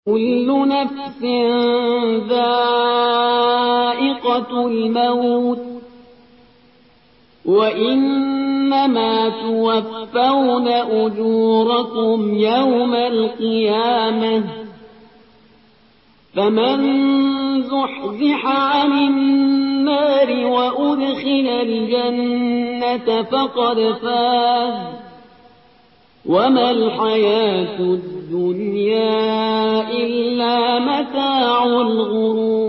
كل نفس ذائقة الموت وإنما توفون أجوركم يوم القيامة فمن زحزح عن النار وأدخل الجنة فقد فاز وما الحياة الدنيا إلا متاع الغرور